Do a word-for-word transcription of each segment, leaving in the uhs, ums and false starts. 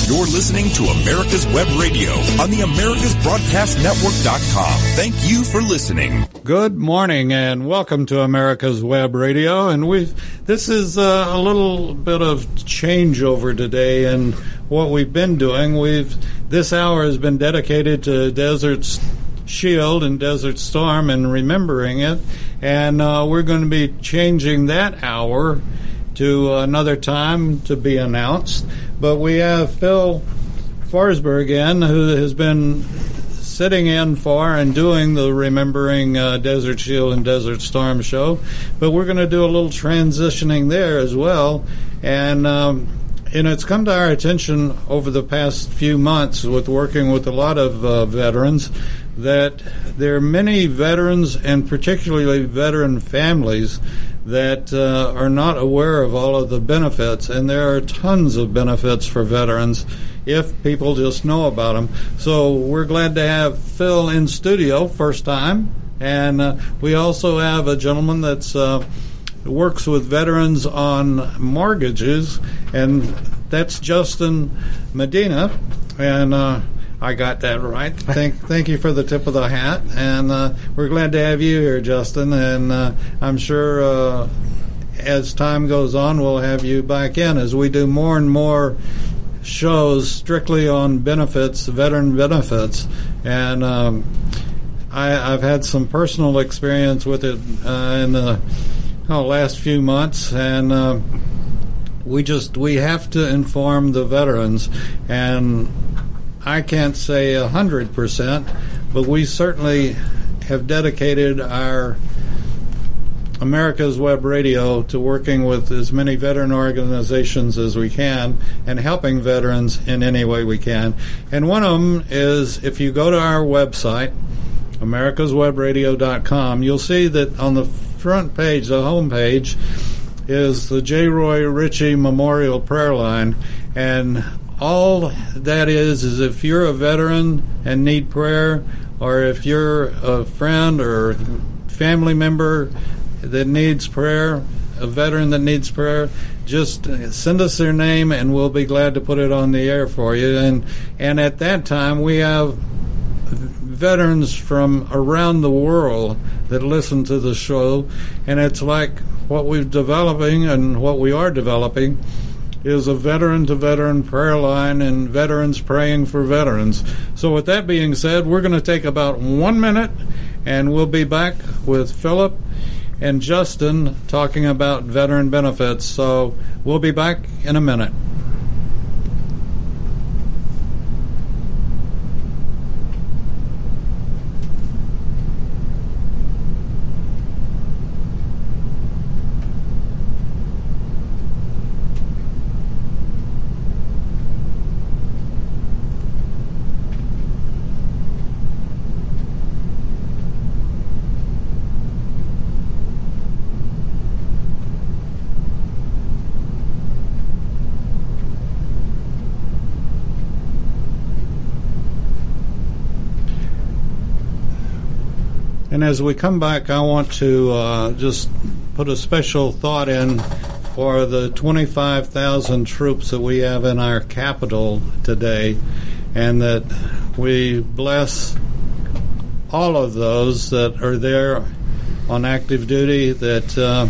You're listening to America's Web Radio on the Americas Broadcast Network dot com. Thank you for listening. Good morning and welcome to America's Web Radio. And we've this is uh, a little bit of changeover today in what we've been doing. We've this hour has been dedicated to Desert Shield and Desert Storm and remembering it, and uh, we're going to be changing that hour to another time to be announced. But we have Phil Forsberg in, who has been sitting in for and doing the Remembering uh, Desert Shield and Desert Storm show. But we're going to do a little transitioning there as well. And, um, and it's come to our attention over the past few months with working with a lot of uh, veterans that there are many veterans, and particularly veteran families, that uh, are not aware of all of the benefits, and there are tons of benefits for veterans if people just know about them. So we're glad to have Phil in studio, first time, and uh, we also have a gentleman that's uh, works with veterans on mortgages, and that's Justin Medina, and uh, I got that right. Thank, thank you for the tip of the hat, and uh, we're glad to have you here, Justin. And uh, I'm sure uh, as time goes on, we'll have you back in as we do more and more shows strictly on benefits, veteran benefits. And um, I, I've had some personal experience with it uh, in the oh, last few months, and uh, we just we have to inform the veterans. And I can't say a hundred percent, but we certainly have dedicated our America's Web Radio to working with as many veteran organizations as we can and helping veterans in any way we can. And one of them is, if you go to our website, Americas Web Radio dot com, you'll see that on the front page, the home page, is the J. Roy Ritchie Memorial Prayer Line. And all that is, is if you're a veteran and need prayer, or if you're a friend or family member that needs prayer, a veteran that needs prayer, just send us their name and we'll be glad to put it on the air for you. And and at that time, we have veterans from around the world that listen to the show, and it's like what we're developing and what we are developing is a veteran-to-veteran prayer line and veterans praying for veterans. So with that being said, we're going to take about one minute, and we'll be back with Philip and Justin talking about veteran benefits. So we'll be back in a minute. And as we come back, I want to uh, just put a special thought in for the twenty-five thousand troops that we have in our capital today, and that we bless all of those that are there on active duty, that uh,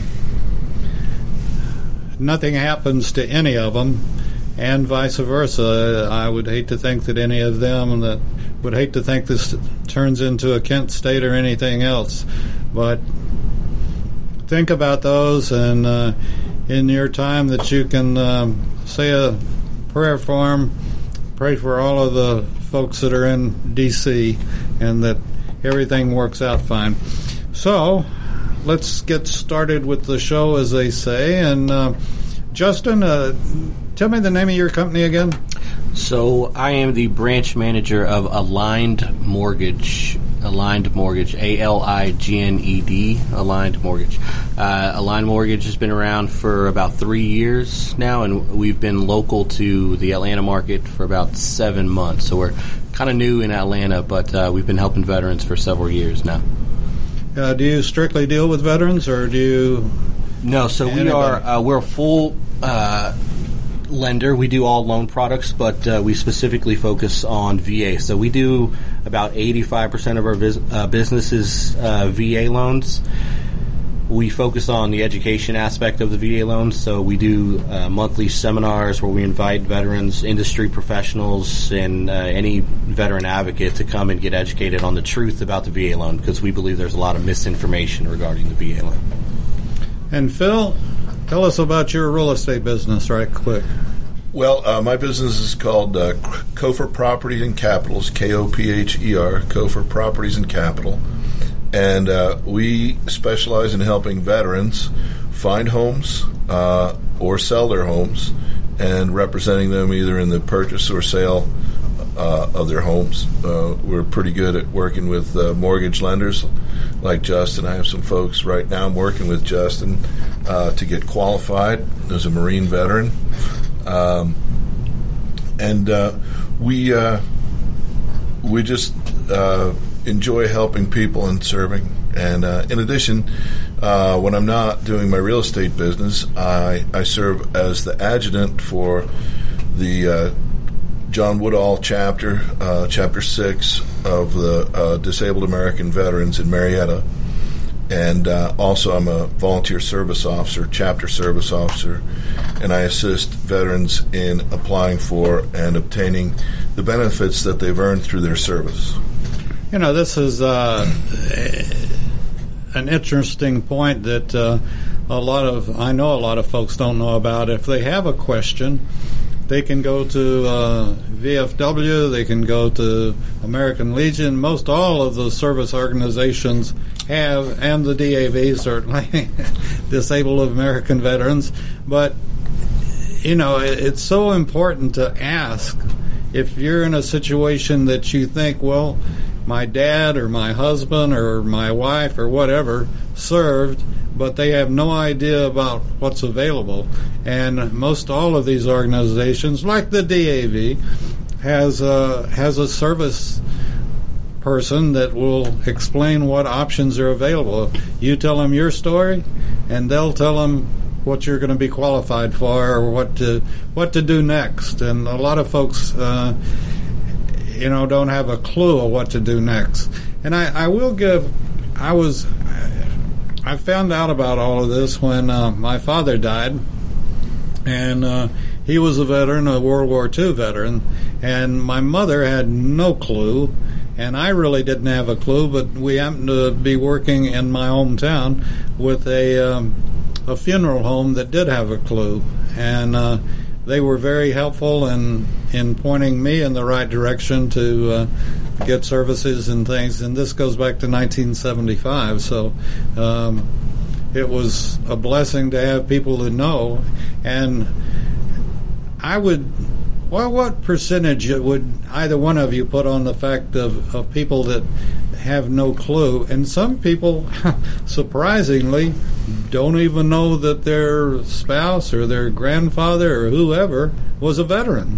nothing happens to any of them, and vice versa. I would hate to think that any of them that would hate to think this turns into a Kent State or anything else. But think about those, and uh, in your time that you can um, say a prayer for them, pray for all of the folks that are in D C, and that everything works out fine. So let's get started with the show, as they say. And uh, Justin, uh, tell me the name of your company again. So I am the branch manager of Aligned Mortgage. Aligned Mortgage, A L I G N E D, Aligned Mortgage. Uh, Aligned Mortgage has been around for about three years now, and we've been local to the Atlanta market for about seven months. So we're kind of new in Atlanta, but uh, we've been helping veterans for several years now. Uh, do you strictly deal with veterans, or do you? No, so we are uh, we're a full. Uh, lender. We do all loan products, but uh, we specifically focus on V A. So we do about eighty-five percent of our vis- uh, business is uh, V A loans. We focus on the education aspect of the V A loans, so we do uh, monthly seminars where we invite veterans, industry professionals, and uh, any veteran advocate to come and get educated on the truth about the V A loan, because we believe there's a lot of misinformation regarding the V A loan. And Phil, tell us about your real estate business right quick. Well, uh, my business is called uh, Kopher Properties and Capitals, K O P H E R, Kopher Properties and Capital. And uh, we specialize in helping veterans find homes uh, or sell their homes, and representing them either in the purchase or sale uh, of their homes. Uh, we're pretty good at working with uh, mortgage lenders like Justin. I have some folks right now I'm working with Justin uh, to get qualified as a Marine veteran. Um, and uh, we uh, we just... Uh, enjoy helping people and serving. And uh, in addition, uh, when I'm not doing my real estate business, I, I serve as the adjutant for the uh, John Woodall chapter, uh, chapter six of the uh, Disabled American Veterans in Marietta. And uh, also I'm a volunteer service officer, chapter service officer, and I assist veterans in applying for and obtaining the benefits that they've earned through their service. You know, this is uh, an interesting point that uh, a lot of, I know a lot of folks don't know about. If they have a question, they can go to uh, V F W, they can go to American Legion. Most all of the service organizations have, and the D A V certainly, Disabled American Veterans. But, you know, it, it's so important to ask if you're in a situation that you think, well, my dad or my husband or my wife or whatever served, but they have no idea about what's available. And most all of these organizations, like the D A V, has a, has a service person that will explain what options are available. You tell them your story, and they'll tell them what you're going to be qualified for or what to what to do next. And a lot of folks uh, you know, don't have a clue of what to do next. And I, I will give, I was, I found out about all of this when uh, my father died, and uh, he was a veteran, a World War Two veteran, and my mother had no clue, and I really didn't have a clue, but we happened to be working in my hometown with a, um, a funeral home that did have a clue, and uh, they were very helpful in, in pointing me in the right direction to uh, get services and things. And this goes back to nineteen seventy-five, so um, it was a blessing to have people to know. And I would, well, what percentage would either one of you put on the fact of, of people that have no clue? And some people, surprisingly, don't even know that their spouse or their grandfather or whoever was a veteran.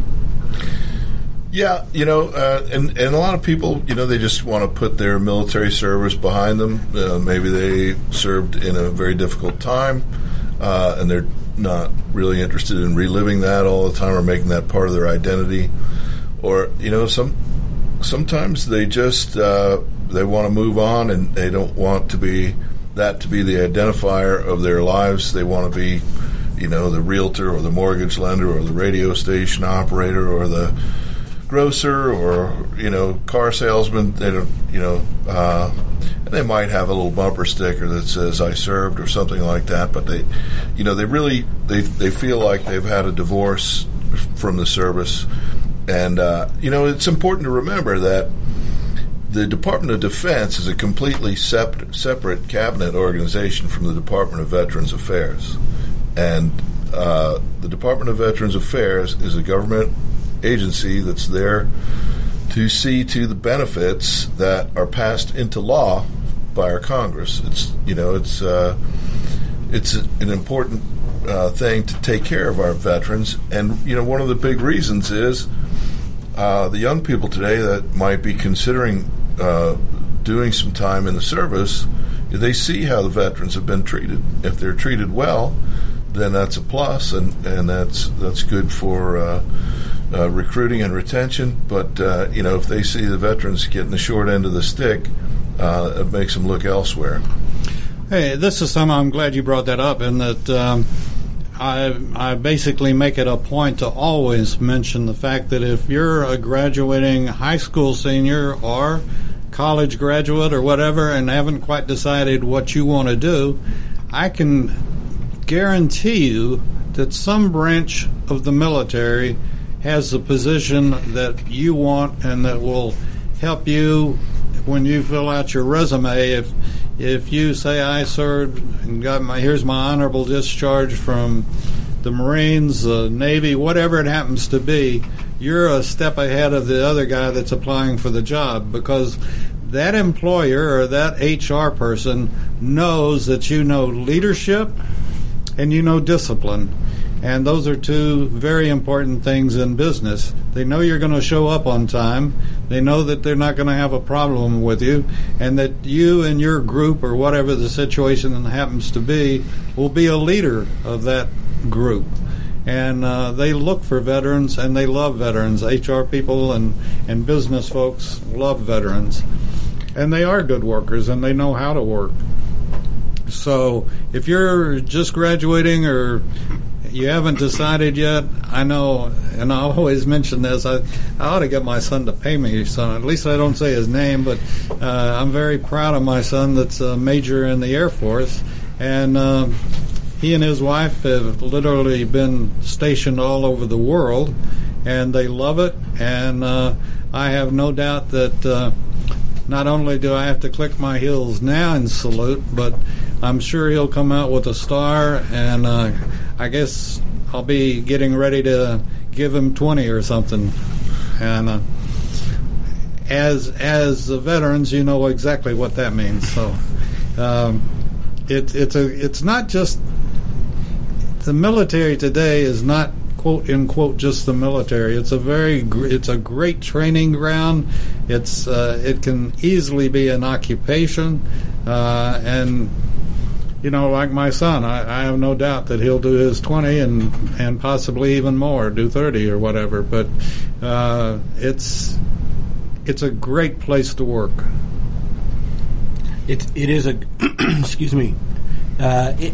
Yeah, you know, uh, and, and a lot of people, you know, they just want to put their military service behind them. Uh, maybe they served in a very difficult time, uh, and they're not really interested in reliving that all the time or making that part of their identity. Or, you know, some sometimes they just uh, they want to move on, and they don't want to be that to be the identifier of their lives. They want to be, you know, the realtor or the mortgage lender or the radio station operator or the grocer or, you know, car salesman. They don't, you know, uh, and they might have a little bumper sticker that says "I served" or something like that. But they, you know, they really they they feel like they've had a divorce from the service, and uh, you know, it's important to remember that the Department of Defense is a completely separate, separate cabinet organization from the Department of Veterans Affairs. And uh, the Department of Veterans Affairs is a government agency that's there to see to the benefits that are passed into law by our Congress. It's, you know, it's uh, it's an important uh, thing to take care of our veterans. And, you know, one of the big reasons is uh, the young people today that might be considering uh, doing some time in the service, they see how the veterans have been treated. If they're treated well, then that's a plus, and, and that's that's good for uh, uh, recruiting and retention. But uh, you know, if they see the veterans getting the short end of the stick, uh, it makes them look elsewhere. Hey, this is something I'm glad you brought that up, and that um, I I basically make it a point to always mention the fact that if you're a graduating high school senior or college graduate or whatever and haven't quite decided what you want to do, I can guarantee you that some branch of the military has a position that you want and that will help you when you fill out your resume. If if you say, I served and got my, here's my honorable discharge from the Marines, the Navy, whatever it happens to be, you're a step ahead of the other guy that's applying for the job, because that employer or that H R person knows that you know leadership and you know discipline. And those are two very important things in business. They know you're going to show up on time. They know that they're not going to have a problem with you, and that you and your group, or whatever the situation happens to be, will be a leader of that group. And uh, they look for veterans, and they love veterans. H R people and, and business folks love veterans. And they are good workers, and they know how to work. So if you're just graduating or you haven't decided yet, I know, and I always mention this, I, I ought to get my son to pay me, so at least I don't say his name, but uh, I'm very proud of my son that's a major in the Air Force, and uh, he and his wife have literally been stationed all over the world, and they love it, and uh, I have no doubt that uh, not only do I have to click my heels now and salute, but I'm sure he'll come out with a star, and uh, I guess I'll be getting ready to give him twenty or something. And uh, as as the veterans, you know exactly what that means. So um, it, it's a it's not just the military today is not quote unquote just the military. It's a very it's a great training ground. It's uh, it can easily be an occupation, uh, and you know, like my son, I, I have no doubt that he'll do his twenty and and possibly even more, do thirty or whatever. But uh, it's it's a great place to work. It it is a excuse me, uh, it,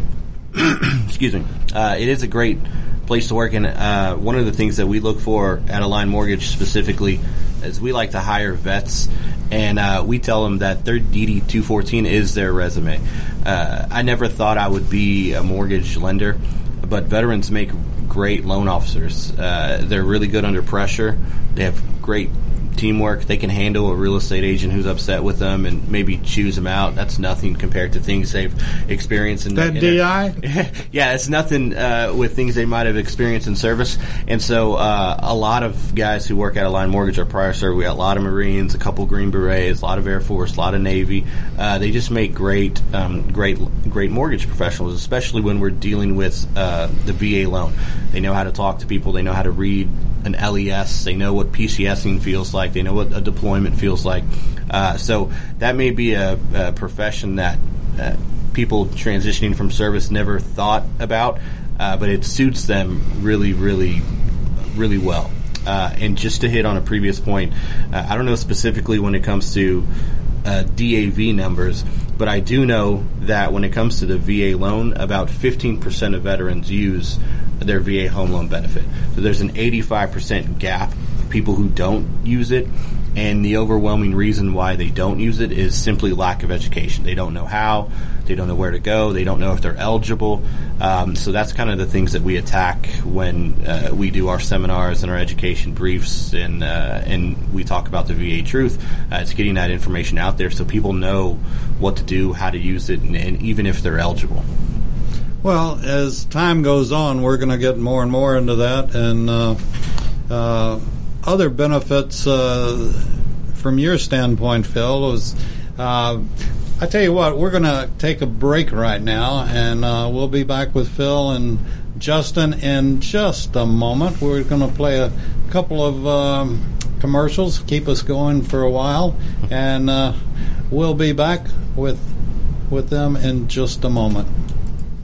excuse me. Uh, it is a great place to work, and uh, one of the things that we look for at Align Mortgage specifically is we like to hire vets, and uh, we tell them that their D D two fourteen is their resume. Uh, I never thought I would be a mortgage lender, but veterans make great loan officers. Uh, they're really good under pressure. They have great teamwork. They can handle a real estate agent who's upset with them and maybe choose them out. That's nothing compared to things they've experienced in that in D I. Yeah, it's nothing uh, with things they might have experienced in service. And so uh, a lot of guys who work at Align Mortgage are prior service. We got a lot of Marines, a couple Green Berets, a lot of Air Force, a lot of Navy. Uh, they just make great, um, great, great mortgage professionals, especially when we're dealing with uh, the V A loan. They know how to talk to people. They know how to read an L E S. They know what PCSing feels like. They know what a deployment feels like. Uh, so that may be a, a profession that uh, people transitioning from service never thought about, uh, but it suits them really, really, really well. Uh, and just to hit on a previous point, uh, I don't know specifically when it comes to uh, D A V numbers, but I do know that when it comes to the V A loan, about fifteen percent of veterans use their V A home loan benefit. So there's an eighty-five percent gap of people who don't use it, and the overwhelming reason why they don't use it is simply lack of education. They don't know how, they don't know where to go, they don't know if they're eligible. Um, so that's kind of the things that we attack when uh, we do our seminars and our education briefs, and uh, and we talk about the V A truth. Uh, it's getting that information out there so people know what to do, how to use it, and, and even if they're eligible. Well, as time goes on, we're going to get more and more into that, and uh, uh, other benefits uh, from your standpoint, Phil, was uh, I tell you what, we're going to take a break right now, and uh, we'll be back with Phil and Justin in just a moment. We're going to play a couple of um, commercials, keep us going for a while, and uh, we'll be back with with them in just a moment.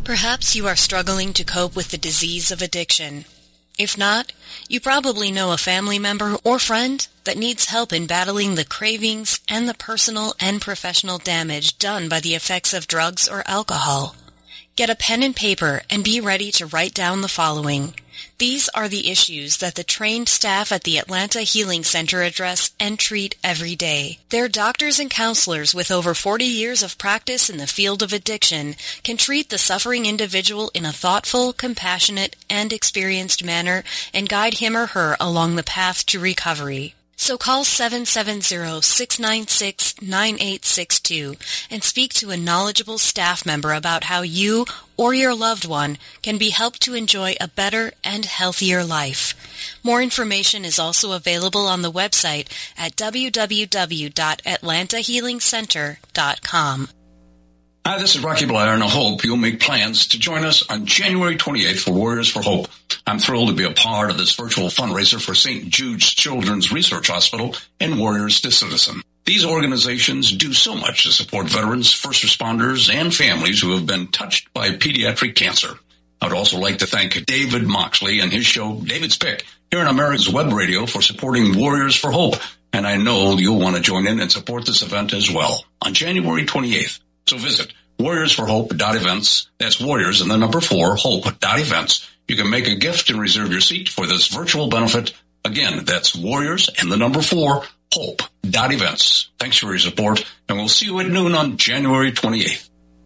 Perhaps you are struggling to cope with the disease of addiction. If not, you probably know a family member or friend that needs help in battling the cravings and the personal and professional damage done by the effects of drugs or alcohol. Get a pen and paper and be ready to write down the following. These are the issues that the trained staff at the Atlanta Healing Center address and treat every day. Their doctors and counselors with over forty years of practice in the field of addiction can treat the suffering individual in a thoughtful, compassionate, and experienced manner and guide him or her along the path to recovery. So call seven seven zero, six nine six, nine eight six two and speak to a knowledgeable staff member about how you or your loved one can be helped to enjoy a better and healthier life. More information is also available on the website at w w w dot atlanta healing center dot com. Hi, this is Rocky Blair, and I hope you'll make plans to join us on January twenty-eighth for Warriors for Hope. I'm thrilled to be a part of this virtual fundraiser for Saint Jude's Children's Research Hospital and Warriors to Citizen. These organizations do so much to support veterans, first responders, and families who have been touched by pediatric cancer. I'd also like to thank David Moxley and his show, David's Pick, here on America's Web Radio for supporting Warriors for Hope. And I know you'll want to join in and support this event as well on January twenty-eighth. So visit warriors for hope dot events. That's Warriors and the number four, hope dot events. You can make a gift and reserve your seat for this virtual benefit. Again, that's Warriors and the number four, hope dot events. Thanks for your support, and we'll see you at noon on January twenty-eighth.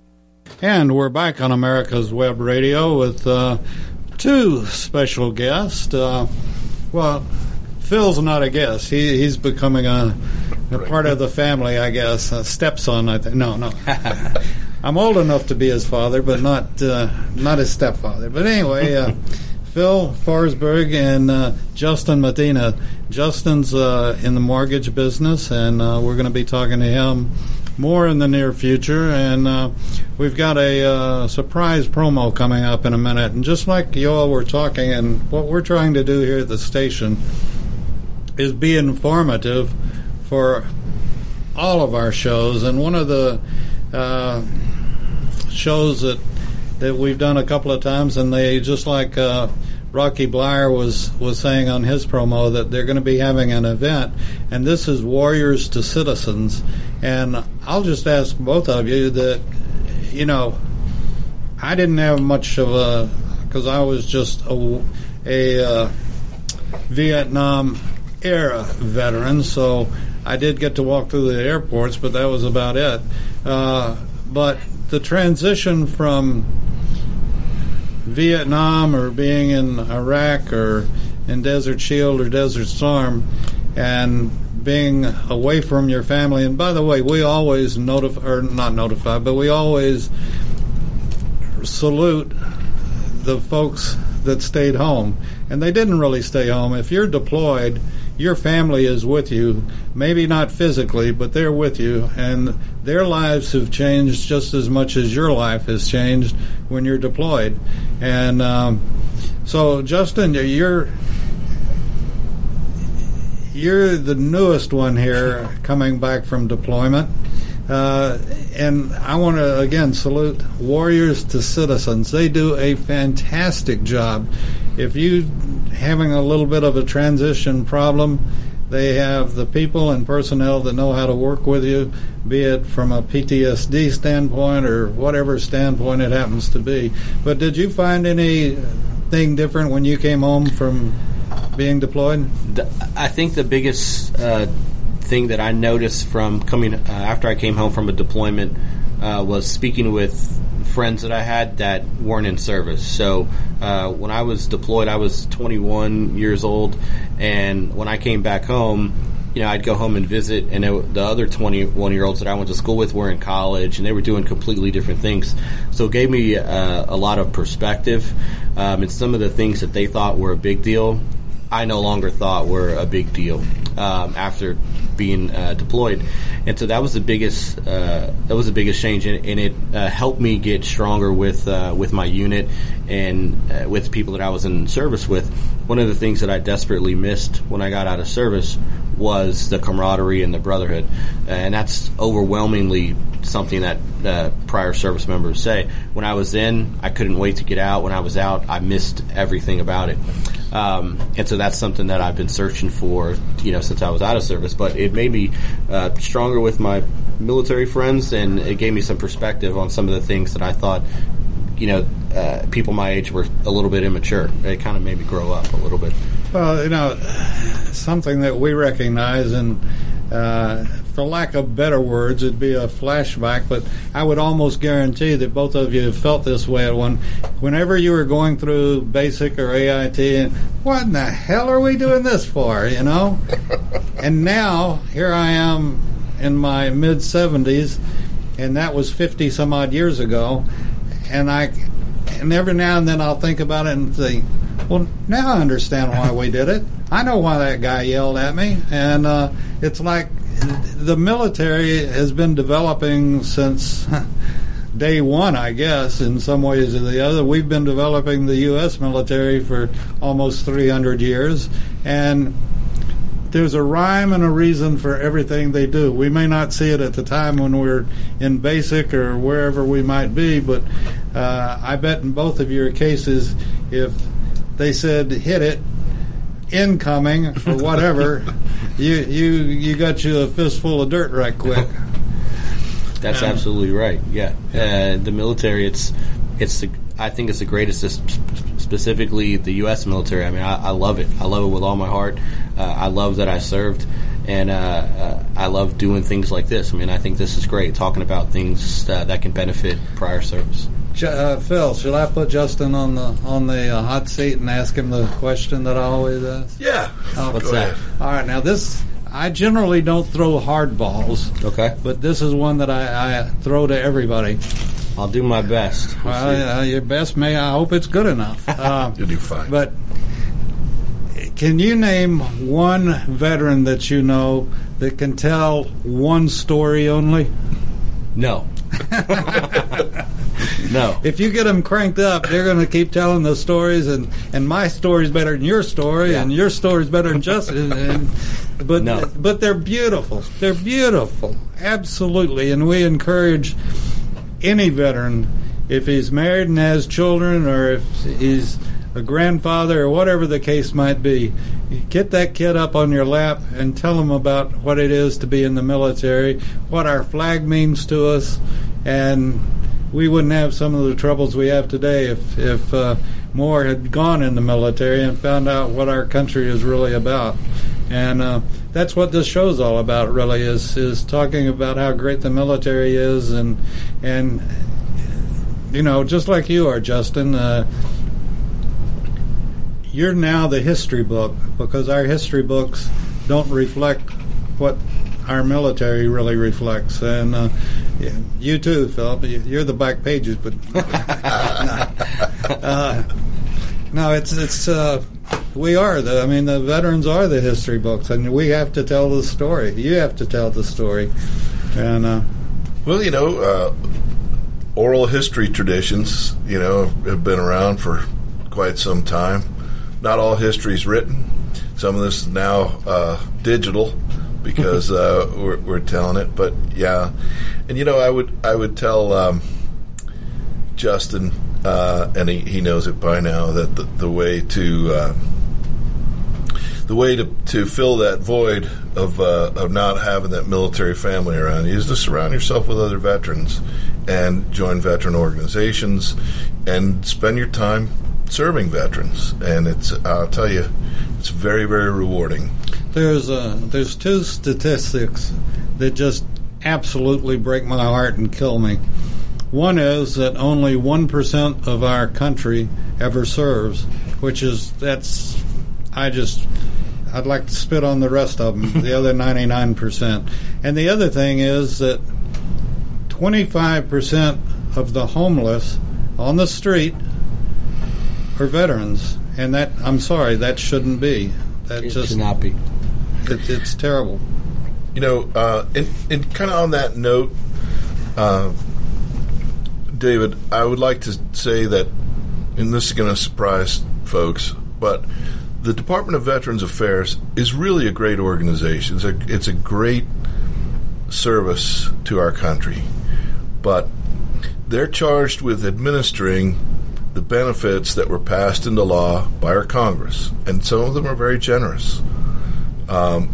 And we're back on America's Web Radio with uh, two special guests. Uh, well, Phil's not a guest. He, he's becoming a, a part of the family, I guess. A stepson, I think. No, no. I'm old enough to be his father, but not uh, not his stepfather. But anyway, uh, Phil Forsberg and uh, Justin Medina. Justin's uh, in the mortgage business, and uh, we're going to be talking to him more in the near future. And uh, we've got a uh, surprise promo coming up in a minute. And just like you all were talking, and what we're trying to do here at the station is be informative for all of our shows. And one of the uh, shows that that we've done a couple of times, and they, just like uh, Rocky Blair was, was saying on his promo, that they're going to be having an event, and this is Warriors to Citizens. And I'll just ask both of you that, you know, I didn't have much of a, because I was just a, a uh, Vietnam era veteran, so I did get to walk through the airports, but that was about it. Uh, but the transition from Vietnam or being in Iraq or in Desert Shield or Desert Storm and being away from your family, and by the way, we always notify, or not notify, but we always salute the folks that stayed home, and they didn't really stay home. If you're deployed, your family is with you, maybe not physically, but they're with you, and their lives have changed just as much as your life has changed when you're deployed. And um, so, Justin, you're you're the newest one here coming back from deployment. Uh, and I want to, again, salute Warriors to Citizens. They do a fantastic job. If you having a little bit of a transition problem, they have the people and personnel that know how to work with you, be it from a P T S D standpoint or whatever standpoint it happens to be. But did you find anything different when you came home from being deployed? I think the biggest uh, thing that I noticed from coming uh, after I came home from a deployment uh, was speaking with friends that I had that weren't in service. So uh, when I was deployed, I was twenty-one years old, and when I came back home, you know, I'd go home and visit, and it, the other twenty-one-year-olds that I went to school with were in college, and they were doing completely different things. So it gave me uh, a lot of perspective, um, and some of the things that they thought were a big deal, I no longer thought were a big deal um, after being uh, deployed, and so that was the biggest uh, that was the biggest change, and, and it uh, helped me get stronger with uh, with my unit and uh, with people that I was in service with. One of the things that I desperately missed when I got out of service was the camaraderie and the brotherhood, and that's overwhelmingly something that uh, prior service members say. When I was in, I couldn't wait to get out. When I was out, I missed everything about it. Um, and so that's something that I've been searching for, you know, since I was out of service. But it made me uh, stronger with my military friends, and it gave me some perspective on some of the things that I thought, you know, uh, people my age were a little bit immature. It kind of made me grow up a little bit. Well, you know, something that we recognize, and uh, for lack of better words, it'd be a flashback, but I would almost guarantee that both of you have felt this way at one. Whenever you were going through basic or A I T, and what in the hell are we doing this for, you know? And now, here I am in my mid-seventies, and that was fifty some odd years ago, and I, and every now and then I'll think about it and think, well, now I understand why we did it. I know why that guy yelled at me. And uh, it's like the military has been developing since day one, I guess, in some ways or the other. We've been developing the U S military for almost three hundred years. And there's a rhyme and a reason for everything they do. We may not see it at the time when we're in basic or wherever we might be, but uh, I bet in both of your cases, if they said hit it, incoming, or whatever, you you you got you a fistful of dirt right quick. That's um, absolutely right. Yeah, uh, the military. It's it's the, I think it's the greatest, specifically the U S military. I mean, I, I love it. I love it with all my heart. Uh, I love that I served, and uh, uh, I love doing things like this. I mean, I think this is great, talking about things uh, that can benefit prior service. Uh, Phil, should I put Justin on the on the uh, hot seat and ask him the question that I always ask? Yeah. Oh, What's that? All right. Now this, I generally don't throw hard balls. Okay. But this is one that I, I throw to everybody. I'll do my best. We'll well, uh, your best may. I hope it's good enough. Uh, You'll do fine. But can you name one veteran that you know that can tell one story only? No. No. If you get them cranked up, they're going to keep telling those stories, and, and my story's better than your story, yeah. and your story's better than Justin. And, but no. but they're beautiful. They're beautiful, absolutely. And we encourage any veteran, if he's married and has children, or if he's a grandfather, or whatever the case might be, get that kid up on your lap and tell him about what it is to be in the military, what our flag means to us, and we wouldn't have some of the troubles we have today if if uh, more had gone in the military and found out what our country is really about. And uh, that's what this show's all about, really, is is talking about how great the military is, and and you know, just like you are, Justin. Uh, you're now the history book, because our history books don't reflect what our military really reflects. And uh, you too, Philip. You're the back pages, but uh, no, it's it's uh, we are the. I mean, the veterans are the history books, and we have to tell the story. You have to tell the story, and uh, well, you know, uh, oral history traditions, you know, have been around for quite some time. Not all history is written. Some of this is now uh, digital, because uh, we're, we're telling it. But yeah, and you know, I would I would tell um, Justin, uh, and he, he knows it by now, that the, the way to uh, the way to, to fill that void of uh, of not having that military family around you is to surround yourself with other veterans and join veteran organizations and spend your time serving veterans. And it's I'll tell you, it's very, very rewarding. There's uh, there's two statistics that just absolutely break my heart and kill me. One is that only one percent of our country ever serves, which is, that's, I just, I'd like to spit on the rest of them, the other ninety-nine percent. And the other thing is that twenty-five percent of the homeless on the street are veterans. And that, I'm sorry, that shouldn't be. That it just should not be. It, it's terrible. You know, uh, and, and kind of on that note, uh, David, I would like to say that, and this is going to surprise folks, but the Department of Veterans Affairs is really a great organization. It's a, it's a great service to our country, but they're charged with administering the benefits that were passed into law by our Congress, and some of them are very generous. Um,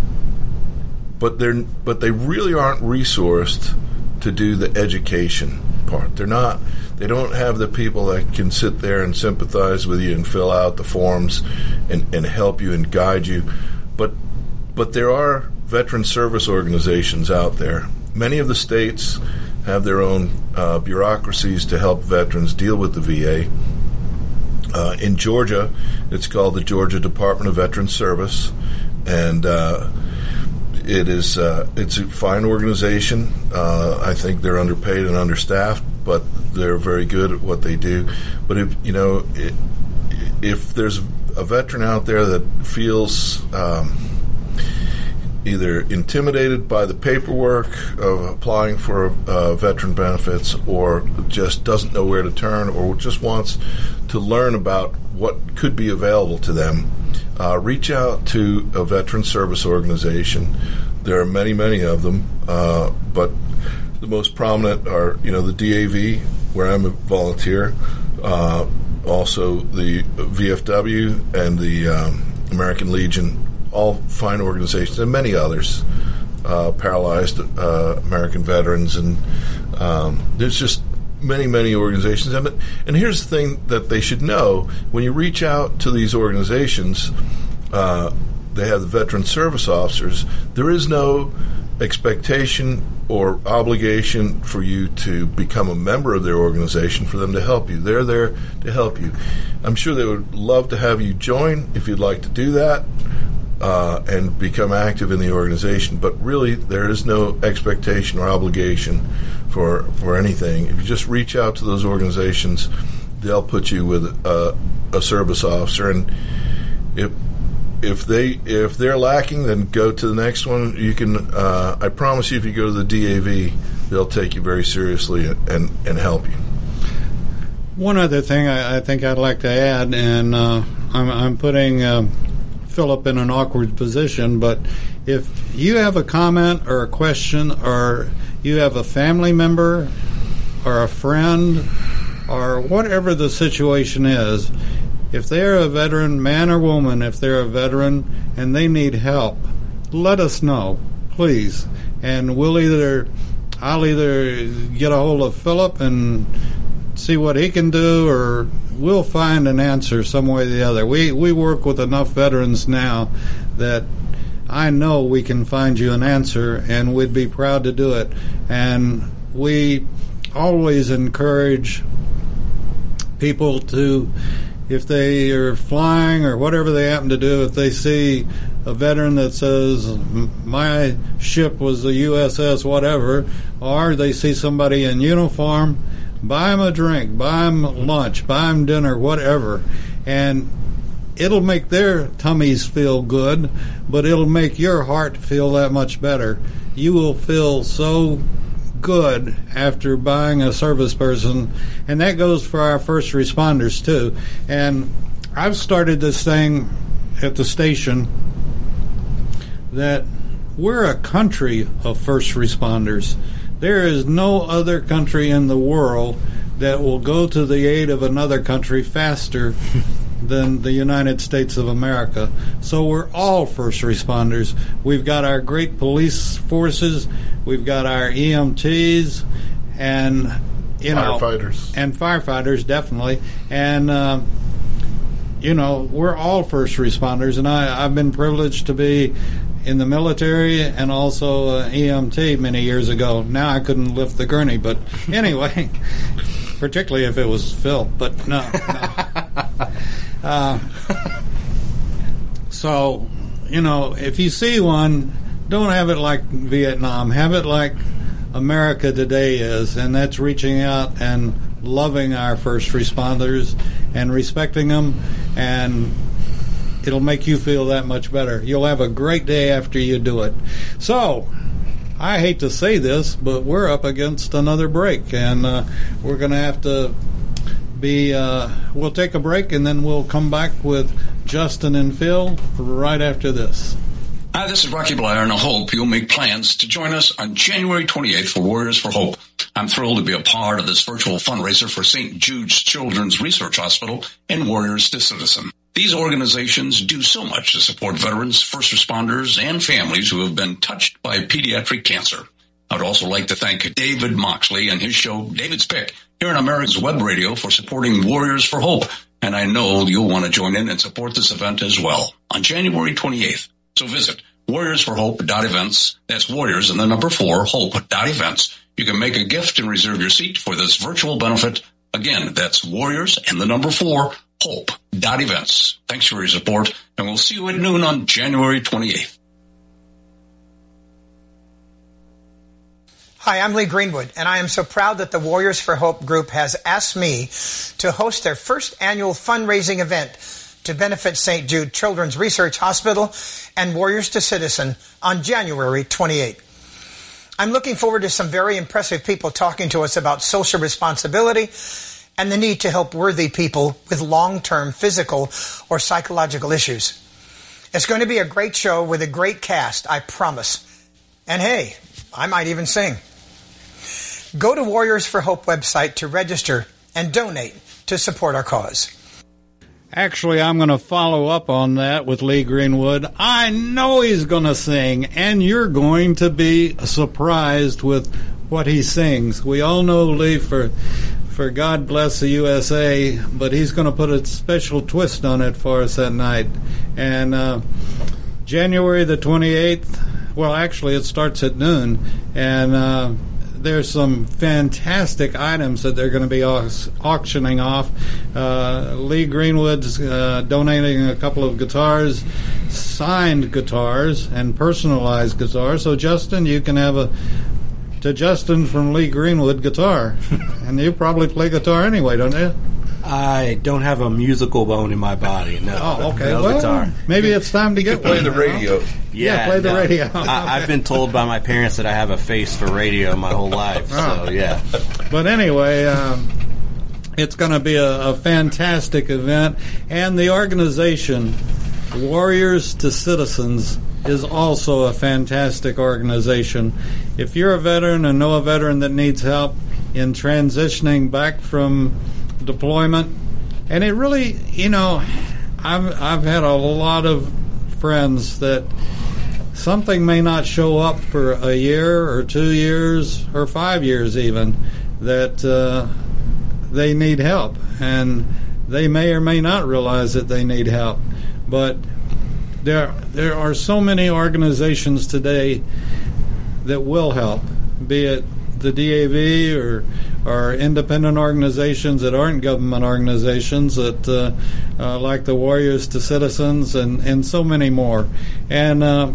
but they're but they really aren't resourced to do the education part. They're not. They don't have the people that can sit there and sympathize with you and fill out the forms and, and help you and guide you. But but there are veteran service organizations out there. Many of the states have their own uh, bureaucracies to help veterans deal with the V A. Uh, in Georgia, it's called the Georgia Department of Veterans Service, and uh, it is uh, it's a fine organization. Uh, I think they're underpaid and understaffed, but they're very good at what they do. But if you know, it, if there's a veteran out there that feels um, either intimidated by the paperwork of applying for uh, veteran benefits, or just doesn't know where to turn, or just wants to learn about what could be available to them, uh, reach out to a veteran service organization. There are many, many of them, uh, but the most prominent are, you know, the D A V, where I'm a volunteer, uh, also the V F W and the um, American Legion, all fine organizations, and many others, uh, paralyzed uh, American veterans, and um, there's just many, many organizations. And, and here's the thing that they should know: when you reach out to these organizations, uh, they have the veteran service officers. There is no expectation or obligation for you to become a member of their organization for them to help you. They're there to help you. I'm sure they would love to have you join if you'd like to do that. Uh, and become active in the organization, but really there is no expectation or obligation for for anything. If you just reach out to those organizations, they'll put you with a, a service officer, and if if they if they're lacking, then go to the next one. You can. Uh, I promise you, if you go to the D A V, they'll take you very seriously and and help you. One other thing I, I think I'd like to add, and uh, I'm, I'm putting. Uh, Philip in an awkward position, but if you have a comment or a question, or you have a family member or a friend or whatever the situation is, if they're a veteran, man or woman, if they're a veteran and they need help, let us know, please. And we'll either, I'll either get a hold of Philip and see what he can do, or we'll find an answer some way or the other. We we work with enough veterans now that I know we can find you an answer, and we'd be proud to do it. And we always encourage people to, if they are flying or whatever they happen to do, if they see a veteran that says, my ship was the U S S whatever, or they see somebody in uniform, buy them a drink, buy them lunch, buy them dinner, whatever, and it'll make their tummies feel good, but it'll make your heart feel that much better. You will feel so good after buying a service person, and that goes for our first responders too. And I've started this thing at the station that we're a country of first responders. There is no other country in the world that will go to the aid of another country faster than the United States of America. So we're all first responders. We've got our great police forces, we've got our E M Ts, and you know, firefighters, and firefighters definitely, and uh, you know, we're all first responders. And I, I've been privileged to be in the military and also uh, E M T many years ago. Now I couldn't lift the gurney, but anyway, particularly if it was Phil. But no, no. Uh, so, you know, if you see one, don't have it like Vietnam. Have it like America today is, and that's reaching out and loving our first responders and respecting them. And it'll make you feel that much better. You'll have a great day after you do it. So, I hate to say this, but we're up against another break, and uh, we're going to have to be, uh, we'll take a break, and then we'll come back with Justin and Phil right after this. Hi, this is Rocky Blair, and I hope you'll make plans to join us on January twenty-eighth for Warriors for Hope. I'm thrilled to be a part of this virtual fundraiser for Saint Jude's Children's Research Hospital and Warriors to Citizen. These organizations do so much to support veterans, first responders, and families who have been touched by pediatric cancer. I'd also like to thank David Moxley and his show, David's Pick, here on America's Web Radio for supporting Warriors for Hope. And I know you'll want to join in and support this event as well on January twenty-eighth. So visit warriors for hope dot events. That's Warriors and the number four, hope dot events. You can make a gift and reserve your seat for this virtual benefit. Again, that's Warriors and the number four, hope dot events. Thanks for your support, and we'll see you at noon on January twenty-eighth. Hi, I'm Lee Greenwood, and I am so proud that the Warriors for Hope group has asked me to host their first annual fundraising event to benefit Saint Jude Children's Research Hospital and Warriors to Citizen on January twenty-eighth. I'm looking forward to some very impressive people talking to us about social responsibility and the need to help worthy people with long-term physical or psychological issues. It's going to be a great show with a great cast, I promise. And hey, I might even sing. Go to Warriors for Hope website to register and donate to support our cause. Actually, I'm going to follow up on that with Lee Greenwood. I know he's going to sing, and you're going to be surprised with what he sings. We all know Lee for for God Bless the U S A, but he's going to put a special twist on it for us that night. And uh, January the twenty-eighth, well, actually, it starts at noon, and uh, there's some fantastic items that they're going to be au- auctioning off. Uh, Lee Greenwood's uh, donating a couple of guitars, signed guitars, and personalized guitars. So, Justin, you can have a to Justin from Lee Greenwood guitar. And you probably play guitar anyway, don't you? I don't have a musical bone in my body. No. Oh, okay. No well, guitar. Maybe it's time to You get can play one, the huh? radio. Yeah, Yeah, play the no. radio. I, I've been told by my parents that I have a face for radio my whole life. So, yeah. But anyway, um, it's going to be a, a fantastic event. And the organization, Warriors to Citizens, is also a fantastic organization. If you're a veteran and know a veteran that needs help in transitioning back from deployment, and it really, you know, I've I've had a lot of friends that something may not show up for a year or two years or five years even, that uh, they need help, and they may or may not realize that they need help. But there there are so many organizations today that will help, be it the D A V or or independent organizations that aren't government organizations that uh, uh, like the Warriors to Citizens, and, and so many more. And uh,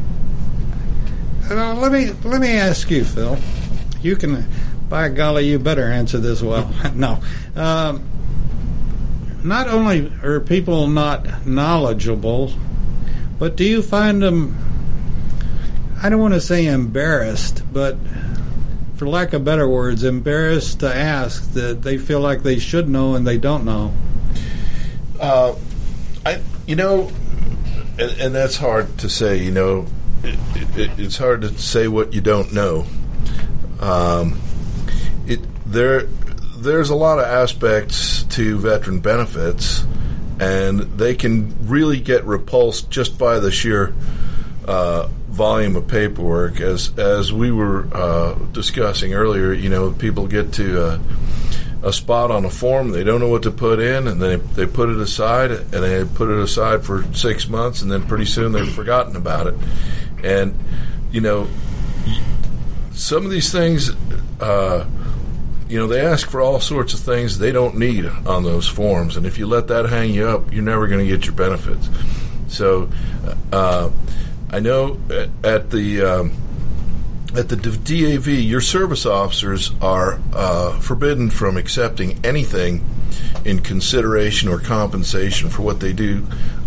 uh, let me let me ask you, Phil. You can, by golly, you better answer this well. no. Um, not only are people not knowledgeable, but do you find them, I don't want to say embarrassed, but for lack of better words, embarrassed to ask that they feel like they should know and they don't know? Uh, I, you know, and, and that's hard to say. You know, it, it, it's hard to say what you don't know. Um, it there, there's a lot of aspects to veteran benefits, and they can really get repulsed just by the sheer uh, volume of paperwork. As as we were uh, discussing earlier, you know, people get to uh, a spot on a form, they don't know what to put in, and they they put it aside, and they put it aside for six months, and then pretty soon they've forgotten about it. And you know, some of these things, uh, you know, they ask for all sorts of things they don't need on those forms, and if you let that hang you up, you're never going to get your benefits. So, uh, I know at, at the um, at the D A V, your service officers are uh, forbidden from accepting anything in consideration or compensation for what they do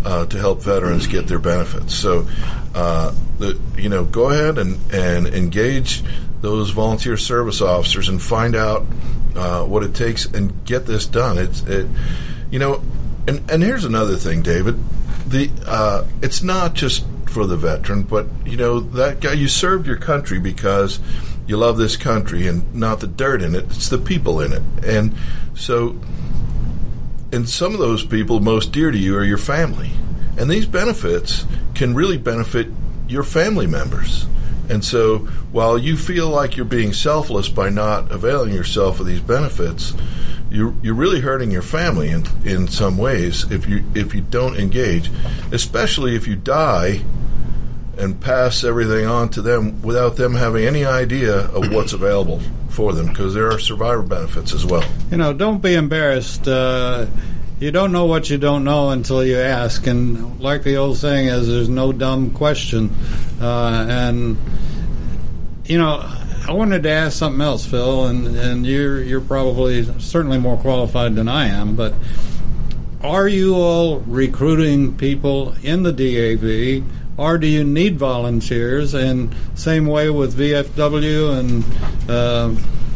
uh, to help veterans get their benefits. So, uh, the, you know, go ahead and, and engage those volunteer service officers and find out uh, what it takes and get this done. It's, it, you know, and, and here's another thing, David. The uh, it's not just for the veteran, but, you know, that guy, you served your country because you love this country and not the dirt in it. It's the people in it. And so, and some of those people most dear to you are your family. And these benefits can really benefit your family members. And so while you feel like you're being selfless by not availing yourself of these benefits, you're, you're really hurting your family in, in some ways if you if you don't engage, especially if you die and pass everything on to them without them having any idea of what's available for them, because there are survivor benefits as well. You know, don't be embarrassed. Uh, you don't know what you don't know until you ask. And like the old saying is, there's no dumb question. Uh, and, you know, I wanted to ask something else, Phil, and, and you're, you're probably certainly more qualified than I am, but are you all recruiting people in the D A V, or do you need volunteers? And same way with V F W and uh,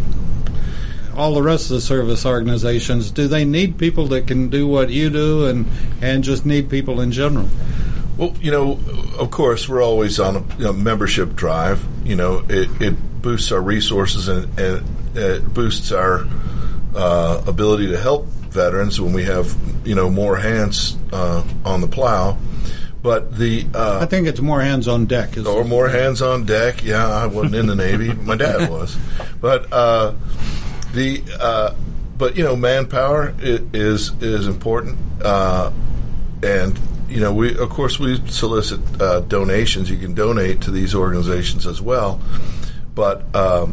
all the rest of the service organizations, do they need people that can do what you do, and, and just need people in general? Well, you know, of course, we're always on a you know, membership drive. You know, it, it boosts our resources and, and it boosts our uh, ability to help veterans when we have, you know, more hands uh, on the plow. But the uh, I think it's more hands on deck. Or more hands on deck. Yeah, I wasn't in the Navy. My dad was. But uh, the uh, but you know, manpower is is important, uh, and you know, we of course we solicit uh, donations. You can donate to these organizations as well, but. Um,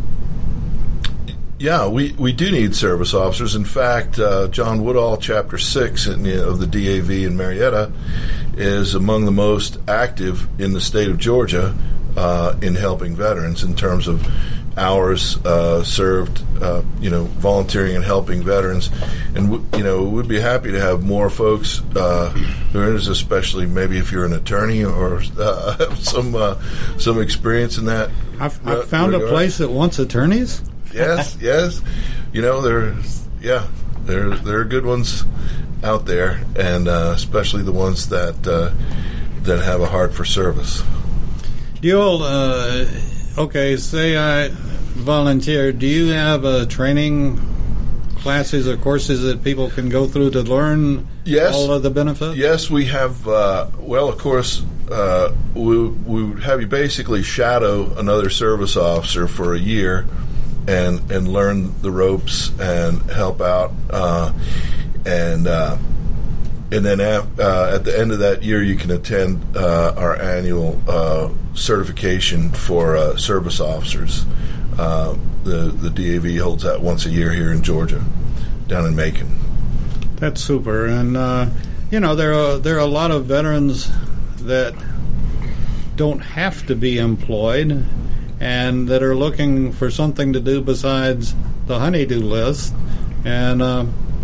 Yeah, we, we do need service officers. In fact, uh, John Woodall, Chapter six in, you know, of the D A V in Marietta, is among the most active in the state of Georgia uh, in helping veterans in terms of hours uh, served, uh, you know, volunteering and helping veterans. And, w- you know, we'd be happy to have more folks uh, who are in this, especially maybe if you're an attorney or uh, have some, uh, some experience in that. I've, I've found regard. a place that wants attorneys. Yes, yes. You know, there, yeah, there there are good ones out there, and uh, especially the ones that uh, that have a heart for service. Do you all, uh, okay, say I volunteer, do you have uh, training classes or courses that people can go through to learn yes. all of the benefits? Yes, we have, uh, well, of course, uh, we, we would have you basically shadow another service officer for a year, and and learn the ropes and help out, uh, and uh, and then af- uh, at the end of that year, you can attend uh, our annual uh, certification for uh, service officers. Uh, the the D A V holds that once a year here in Georgia, down in Macon. That's super, and uh, you know there are there are a lot of veterans that don't have to be employed, and that are looking for something to do besides the honey-do list. And uh,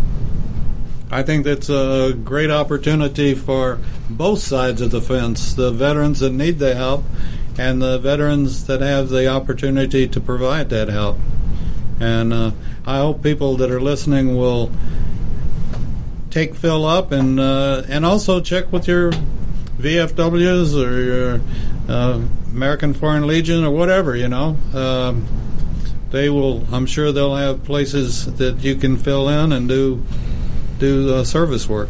I think that's a great opportunity for both sides of the fence, the veterans that need the help and the veterans that have the opportunity to provide that help. And uh, I hope people that are listening will take Phil up and, uh, and also check with your V F Ws or your uh, American Foreign Legion or whatever, you know. Um, they will, I'm sure they'll have places that you can fill in and do do uh, service work.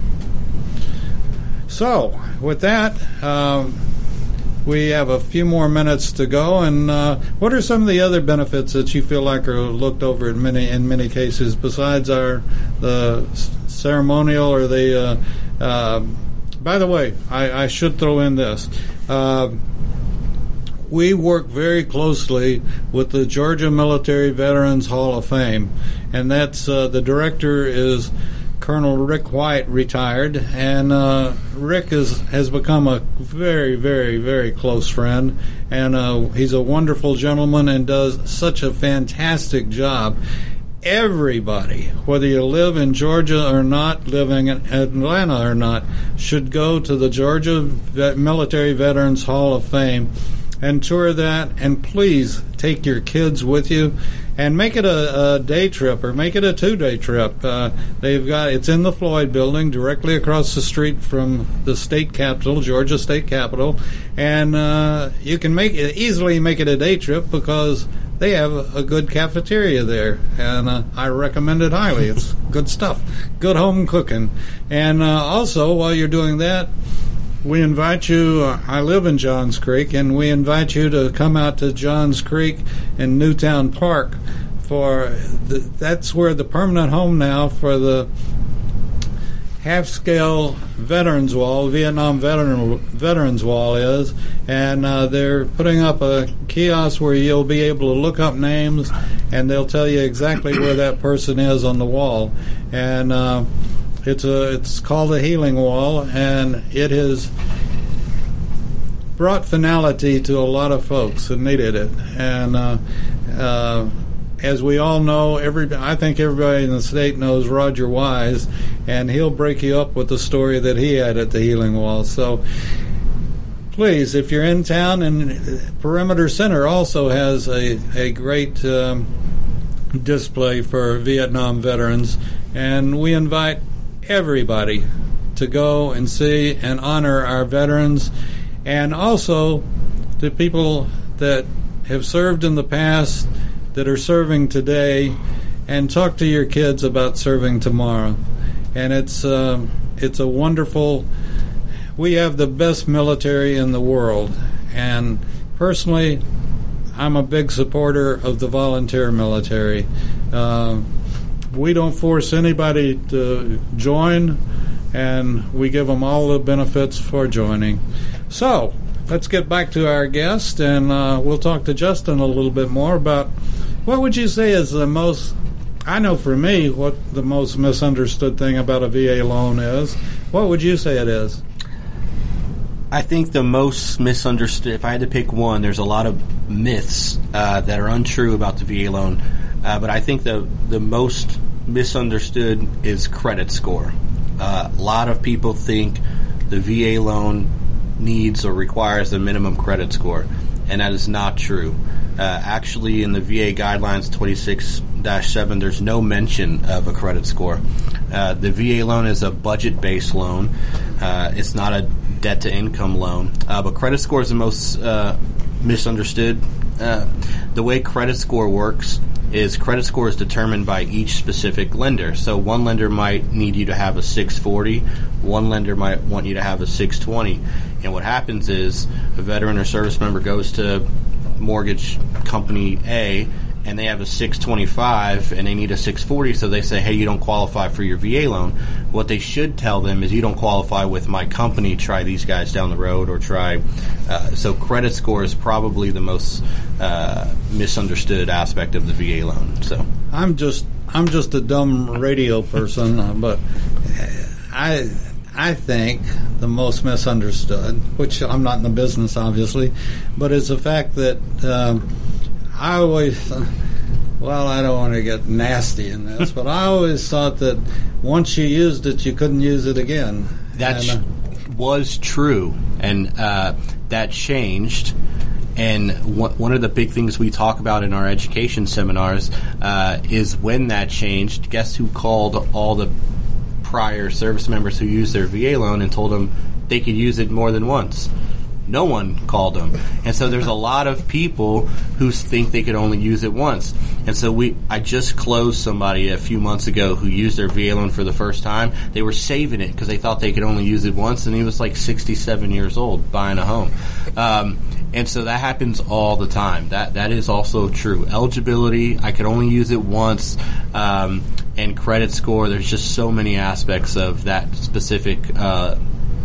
So, with that, um, we have a few more minutes to go. And uh, what are some of the other benefits that you feel like are looked over in many in many cases besides our the ceremonial or the? Uh, uh, by the way, I, I should throw in this. Uh, we work very closely with the Georgia Military Veterans Hall of Fame, and that's uh, the director is Colonel Rick White, retired, and uh, Rick is, has become a very, very, very close friend, and uh, he's a wonderful gentleman and does such a fantastic job. everybody, whether you live in Georgia or not, living in Atlanta or not, should go to the Georgia Vet- Military Veterans Hall of Fame and tour that. And please take your kids with you and make it a, a day trip or make it a two-day trip. Uh, they've got it's in the Floyd Building, directly across the street from the state capitol, Georgia State Capitol, and uh, you can make it, easily make it a day trip because they have a good cafeteria there, and uh, I recommend it highly. It's good stuff, good home cooking. And uh, also, while you're doing that, we invite you, uh, I live in Johns Creek, and we invite you to come out to Johns Creek in Newtown Park. For the, that's where the permanent home now for the half-scale Veterans Wall, Vietnam Veteran, Veterans Wall is, and uh, they're putting up a kiosk where you'll be able to look up names, and they'll tell you exactly where that person is on the wall. And uh, it's a it's called a healing wall, and it has brought finality to a lot of folks who needed it. And uh, uh, as we all know, every I think everybody in the state knows Roger Wise, and he'll break you up with the story that he had at the Healing Wall. So please, if you're in town, and Perimeter Center also has a, a great um, display for Vietnam veterans, and we invite everybody to go and see and honor our veterans, and also the people that have served in the past, that are serving today, and talk to your kids about serving tomorrow. And it's uh, it's a wonderful. We have the best military in the world, and personally, I'm a big supporter of the volunteer military. Uh, we don't force anybody to join, and we give them all the benefits for joining. So let's get back to our guest, and uh, we'll talk to Justin a little bit more about what would you say is the most, I know for me, what the most misunderstood thing about a V A loan is. What would you say it is? I think the most misunderstood, if I had to pick one, there's a lot of myths uh, that are untrue about the V A loan, uh, but I think the, the most misunderstood is credit score. Uh, a lot of people think the V A loan needs or requires a minimum credit score, and that is not true. Uh, actually, in the V A guidelines twenty-six dash seven, there's no mention of a credit score. Uh, the V A loan is a budget-based loan. Uh, it's not a debt-to-income loan. Uh, but credit score is the most uh, misunderstood. Uh, the way credit score works is credit score is determined by each specific lender. So one lender might need you to have a six forty. One lender might want you to have a six twenty. And what happens is a veteran or service member goes to mortgage company A, and they have a six twenty-five and they need a six forty, so they say, hey, you don't qualify for your V A loan. What they should tell them is, you don't qualify with my company, try these guys down the road, or try. Uh, so credit score is probably the most uh, misunderstood aspect of the V A loan. So I'm just I'm just a dumb radio person, but I I think the most misunderstood, which I'm not in the business, obviously, but it's the fact that um, I always, well, I don't want to get nasty in this, but I always thought that once you used it, you couldn't use it again. That and, uh, was true, and uh, that changed. And one one of the big things we talk about in our education seminars uh, is when that changed, guess who called all the prior service members who used their V A loan and told them they could use it more than once? No one called them. And so there's a lot of people who think they could only use it once. And so we, I just closed somebody a few months ago who used their V A loan for the first time. They were saving it because they thought they could only use it once, and he was like sixty-seven years old buying a home. Um, and so that happens all the time. That That is also true. Eligibility, I could only use it once. Um, and credit score, there's just so many aspects of that specific uh,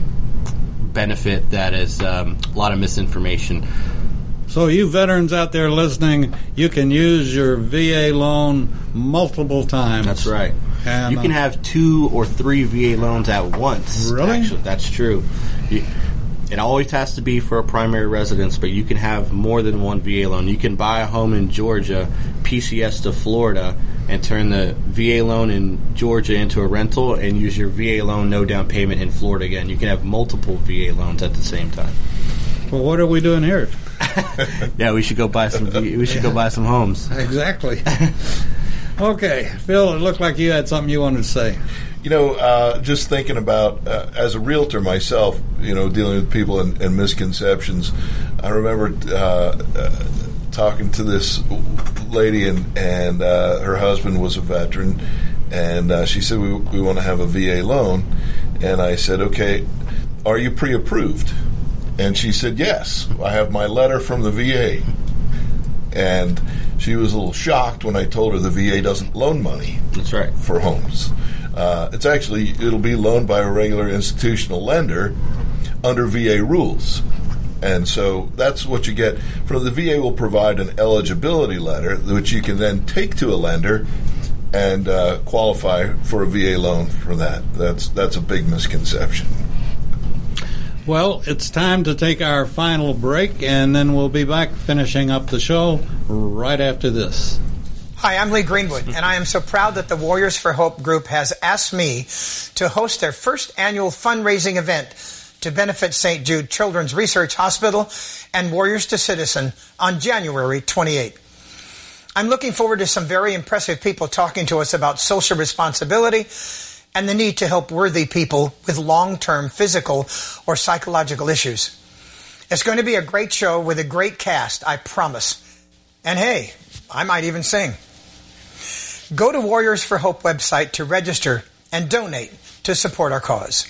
benefit that is um, a lot of misinformation. So you veterans out there listening, you can use your V A loan multiple times. That's right. And, you can have two or three V A loans at once. Really? Actually, that's true. You, it always has to be for a primary residence, but you can have more than one V A loan. You can buy a home in Georgia, P C S to Florida, and turn the V A loan in Georgia into a rental and use your V A loan no down payment in Florida again. You can have multiple V A loans at the same time. Well, what are we doing here? Yeah, we should go buy some. We should go buy some homes. Exactly. Okay, Phil, it looked like you had something you wanted to say. You know, uh, just thinking about, uh, as a realtor myself, you know, dealing with people and, and misconceptions, I remember uh, uh, talking to this lady, and, and uh, her husband was a veteran, and uh, she said, we, we want to have a V A loan. And I said, okay, are you pre-approved? And she said, yes, I have my letter from the V A. And she was a little shocked when I told her the V A doesn't loan money. That's right. For homes. Uh, it's actually, it'll be loaned by a regular institutional lender under V A rules. And so that's what you get. From the V A will provide an eligibility letter, which you can then take to a lender and uh, qualify for a V A loan for that. That's that's a big misconception. Well, it's time to take our final break, and then we'll be back finishing up the show right after this. Hi, I'm Lee Greenwood, and I am so proud that the Warriors for Hope group has asked me to host their first annual fundraising event to benefit Saint Jude Children's Research Hospital and Warriors to Citizen on January twenty-eighth. I'm looking forward to some very impressive people talking to us about social responsibility and the need to help worthy people with long-term physical or psychological issues. It's going to be a great show with a great cast, I promise. And hey, I might even sing. Go to Warriors for Hope website to register and donate to support our cause.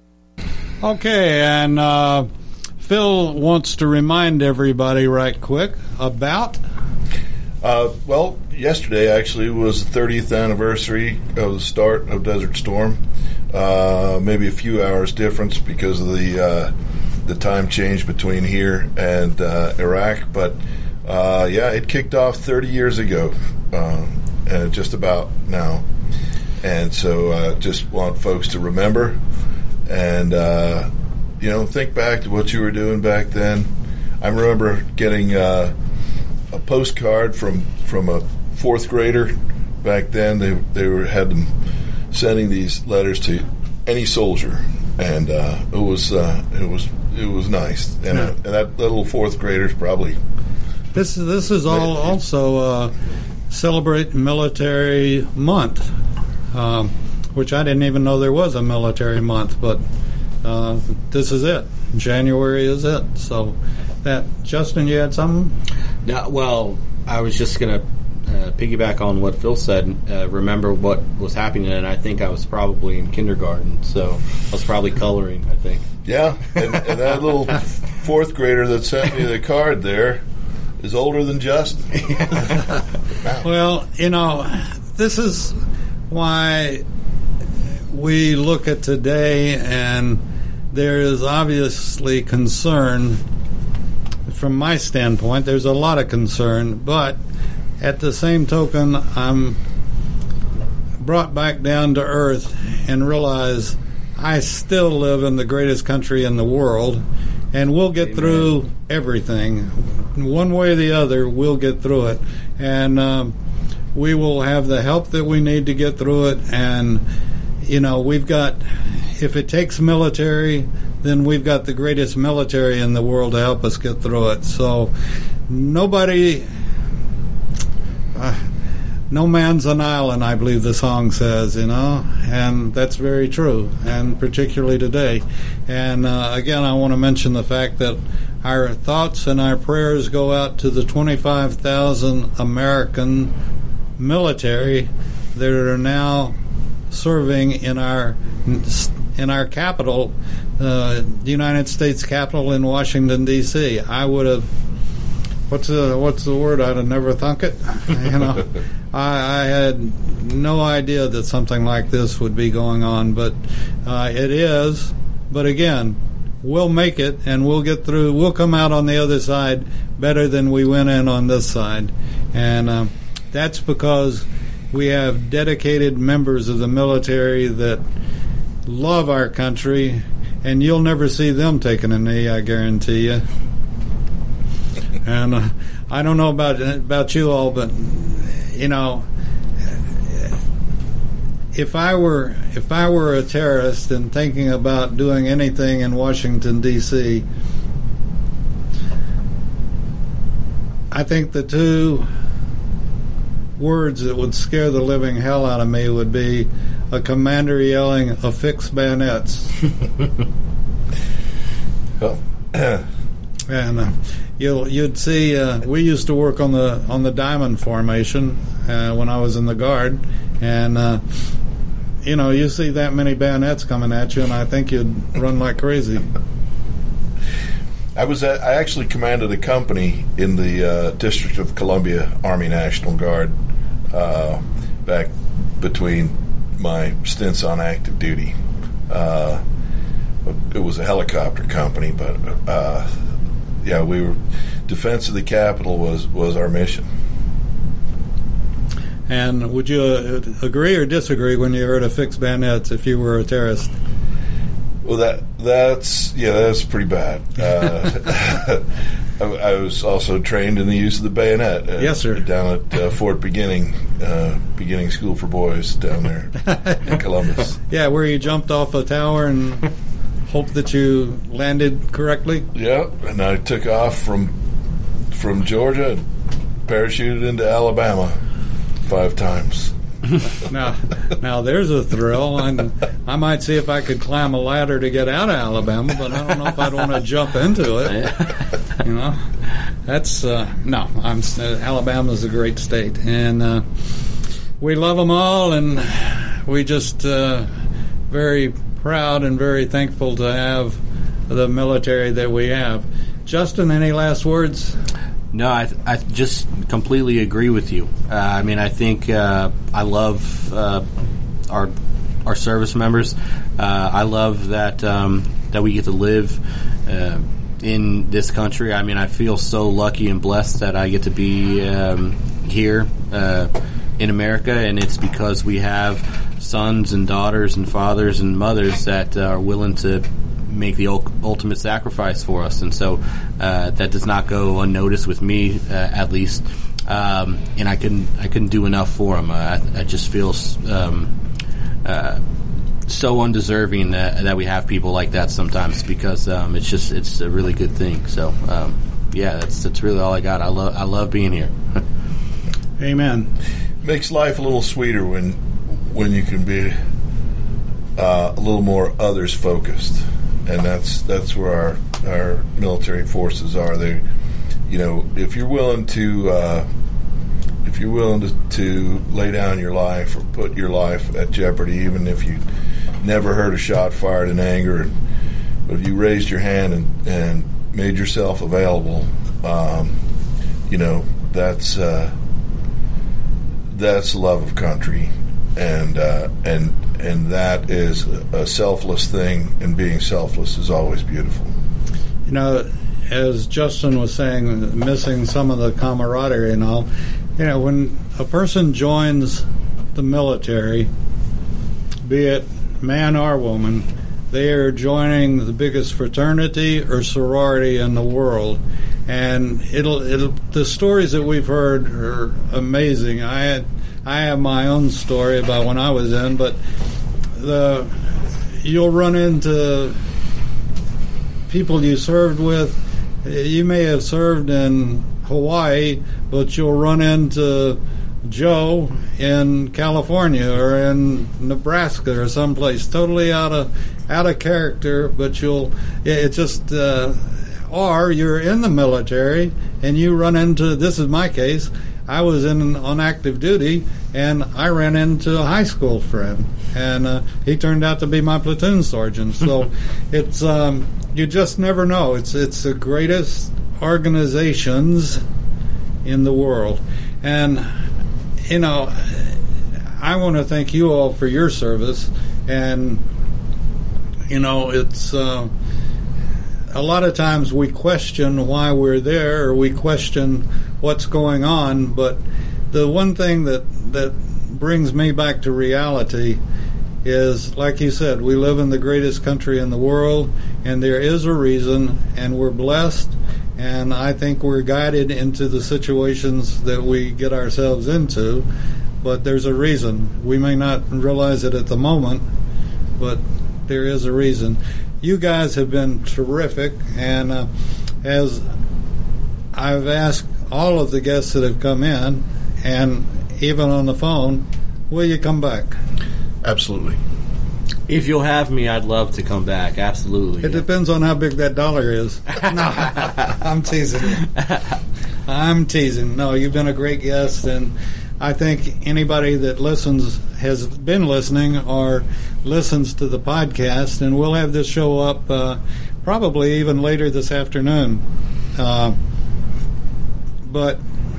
Okay, and uh, Phil wants to remind everybody right quick about... Uh, well, yesterday actually was the thirtieth anniversary of the start of Desert Storm. Uh, maybe a few hours difference because of the uh, the time change between here and uh, Iraq. But uh, yeah, it kicked off thirty years ago, uh, and just about now. And so, uh, just want folks to remember and uh, you know, think back to what you were doing back then. I remember getting. Uh, A postcard from, from a fourth grader back then. They they were had them sending these letters to any soldier, and uh, it was uh, it was it was nice. And, uh, and that little fourth grader's probably this this is all also uh, celebrate Military Month, um, which I didn't even know there was a military month, but uh, this is it. January is it. So that Justin, you had something? No, well, I was just going to uh, piggyback on what Phil said. Uh, remember what was happening, and I think I was probably in kindergarten, so I was probably coloring, I think. Yeah, and, and that little fourth grader that sent me the card there is older than Justin. Wow. Well, you know, this is why we look at today, and there is obviously concern. From my standpoint, there's a lot of concern, but at the same token, I'm brought back down to earth and realize I still live in the greatest country in the world, and we'll get Amen. Through everything. One way or the other, we'll get through it. And um, we will have the help that we need to get through it. And, you know, we've got, if it takes military, then we've got the greatest military in the world to help us get through it. So nobody, uh, no man's an island, I believe the song says, you know, and that's very true, and particularly today. And uh, again, I want to mention the fact that our thoughts and our prayers go out to the twenty-five thousand American military that are now serving in our in our capital, uh, the United States Capitol in Washington, D C I would have, what's the, what's the word? I'd have never thunk it. You know, I, I had no idea that something like this would be going on, but uh, it is. But again, we'll make it, and we'll get through. We'll come out on the other side better than we went in on this side. And uh, that's because we have dedicated members of the military that love our country and you'll never see them taking a knee, I guarantee you. And uh, I don't know about about you all, but you know, if I were if I were a terrorist and thinking about doing anything in Washington, D C, I think the two words that would scare the living hell out of me would be a commander yelling, "Affix bayonets." Well, and uh, you'll you'd see. Uh, we used to work on the on the diamond formation uh, when I was in the Guard, and uh, you know, you see that many bayonets coming at you, and I think you'd run like crazy. I was at, I actually commanded a company in the uh, District of Columbia Army National Guard uh, back between my stints on active duty. Uh, it was a helicopter company, but uh, yeah, we were defense of the Capitol was, was our mission. And would you uh, agree or disagree when you heard affix bayonets if you were a terrorist? Well, that that's yeah, that's pretty bad. Uh, I, I was also trained in the use of the bayonet. Uh, yes, sir. Down at uh, Fort Beginning, uh, Beginning School for Boys down there in Columbus. Yeah, where you jumped off a tower and hoped that you landed correctly. Yeah, and I took off from from Georgia and parachuted into Alabama five times. now, now there's a thrill, and I might see if I could climb a ladder to get out of Alabama, but I don't know if I'd want to jump into it. You know, that's uh, no. I'm uh, Alabama's a great state, and uh, we love them all, and we just uh, very proud and very thankful to have the military that we have. Justin, any last words? No, I, I just completely agree with you. Uh, I mean, I think uh, I love uh, our our service members. Uh, I love that um, that we get to live uh, in this country. I mean, I feel so lucky and blessed that I get to be um, here uh, in America, and it's because we have sons and daughters and fathers and mothers that are willing to make the ultimate sacrifice for us, and so uh, that does not go unnoticed with me, uh, at least. Um, and I couldn't, I couldn't do enough for them. Uh, I, I just feel um, uh, so undeserving that, that we have people like that sometimes, because um, it's just, it's a really good thing. So um, yeah, that's that's really all I got. I love, I love being here. Amen. Makes life a little sweeter when when you can be uh, a little more others focused. And that's that's where our our military forces are. They, you know, if you're willing to uh, if you're willing to, to lay down your life or put your life at jeopardy, even if you never heard a shot fired in anger, but if you raised your hand and, and made yourself available, um, you know, that's uh, that's love of country, and uh, and. And that is a selfless thing, and being selfless is always beautiful. You know, as Justin was saying, missing some of the camaraderie and all, you know, when a person joins the military, be it man or woman, they are joining the biggest fraternity or sorority in the world. And it'll, it'll, the stories that we've heard are amazing. I had, I have my own story about when I was in, but the you'll run into people you served with. You may have served in Hawaii, but you'll run into Joe in California or in Nebraska or someplace totally out of out of character. But you'll it just uh, or you're in the military and you run into. This is my case. I was in on active duty, and I ran into a high school friend, and uh, he turned out to be my platoon sergeant. So it's um, you just never know. It's it's the greatest organizations in the world, and you know, I want to thank you all for your service, and you know, it's. Uh, A lot of times we question why we're there, or we question what's going on, but the one thing that, that brings me back to reality is, like you said, we live in the greatest country in the world, and there is a reason, and we're blessed, and I think we're guided into the situations that we get ourselves into, but there's a reason. We may not realize it at the moment, but there is a reason. You guys have been terrific, and uh, as I've asked all of the guests that have come in, and even on the phone, will you come back? Absolutely. If you'll have me, I'd love to come back. Absolutely. It yeah. depends on how big that dollar is. No, I'm teasing you. I'm teasing. No, you've been a great guest, and I think anybody that listens has been listening or listens to the podcast, and we'll have this show up uh, probably even later this afternoon. Uh, but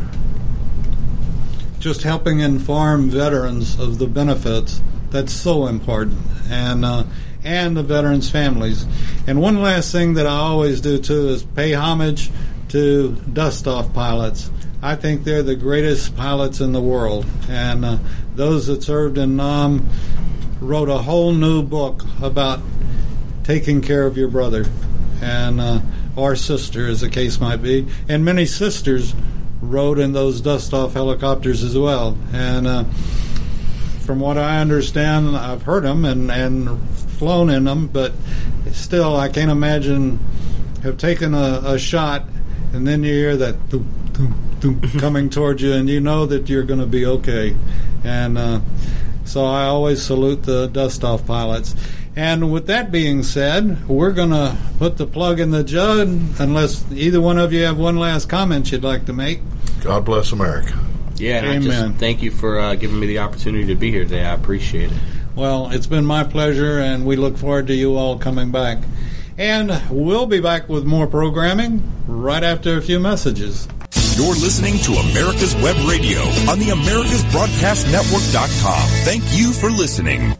just helping inform veterans of the benefits, that's so important, and uh, and the veterans' families. And one last thing that I always do, too, is pay homage to dust-off pilots. I think they're the greatest pilots in the world, and uh, those that served in Nam wrote a whole new book about taking care of your brother and uh, or sister, as the case might be, and many sisters rode in those dust-off helicopters as well. And uh, from what I understand, I've heard them and, and flown in them, but still I can't imagine have taken a, a shot and then you hear that thump, thump, thump coming towards you, and you know that you're going to be okay. And uh, so I always salute the dust-off pilots. And with that being said, we're going to put the plug in the jug, unless either one of you have one last comment you'd like to make. God bless America. Yeah, and Amen. I just thank you for uh, giving me the opportunity to be here today. I appreciate it. Well, it's been my pleasure, and we look forward to you all coming back. And we'll be back with more programming right after a few messages. You're listening to America's Web Radio on the Americas Broadcast Network dot com. Thank you for listening.